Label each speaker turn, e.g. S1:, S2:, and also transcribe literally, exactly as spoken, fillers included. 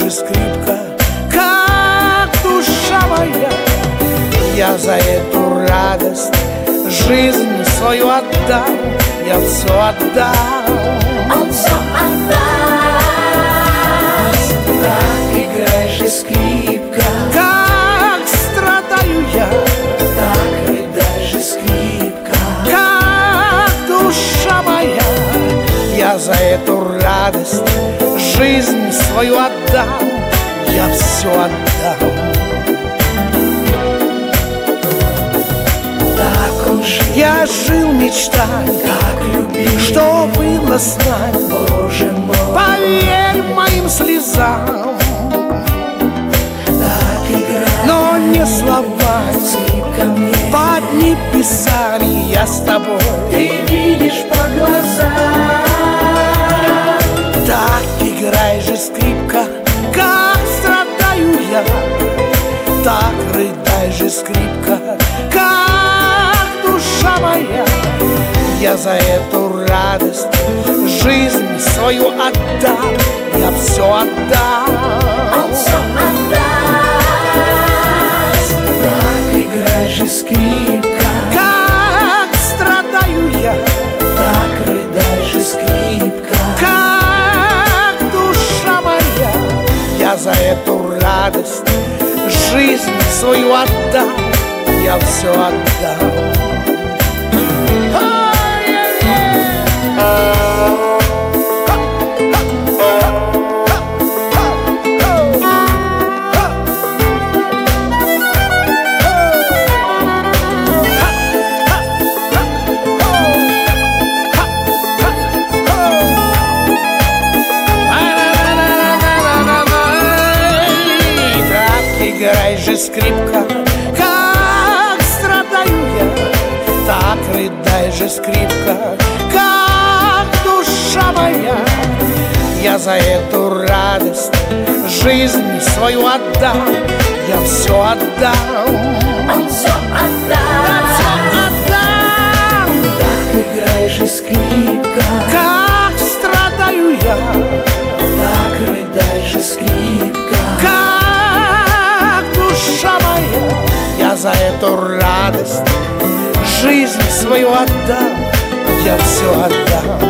S1: же скрипка, как душа моя. Я за эту радость жизнь свою отдал, я все отдал.
S2: Он все отдаст. Так играй же, скрипка,
S1: Как страдаю я,
S2: так рыдай же, скрипка,
S1: как душа моя. Я за эту радость жизнь свою отдал, я все отдал.
S2: так он жил,
S1: Я жил мечтая,
S2: как любил,
S1: что было с нами.
S2: Боже мой,
S1: Поверь моим слезам,
S2: так играй,
S1: но не словами,
S2: скрипка мне,
S1: под ним писали я с тобой.
S2: ты видишь по глазам.
S1: Так играй же, скрипка, как страдаю я. Так рыдай же, скрипка, как душа моя. Я за эту радость жизнь свою отдал, я все отдал.
S2: Он все отдаст. Так играй же, скрипка,
S1: Как страдаю я,
S2: так рыдай же, скрипка,
S1: как душа моя. Я за эту радость жизнь свою отдал, я все отдал. Играй же, скрипка, как страдаю я. Так рыдай же, скрипка, как душа моя. Я за эту радость жизнь свою отдал, я все отдал.
S2: он все отдаст.
S1: Отдам.
S2: Так играй же, скрипка,
S1: Как страдаю я,
S2: так рыдай же, скрипка,
S1: как душа моя. Я за эту радость жизнь свою отдал, я все отдал.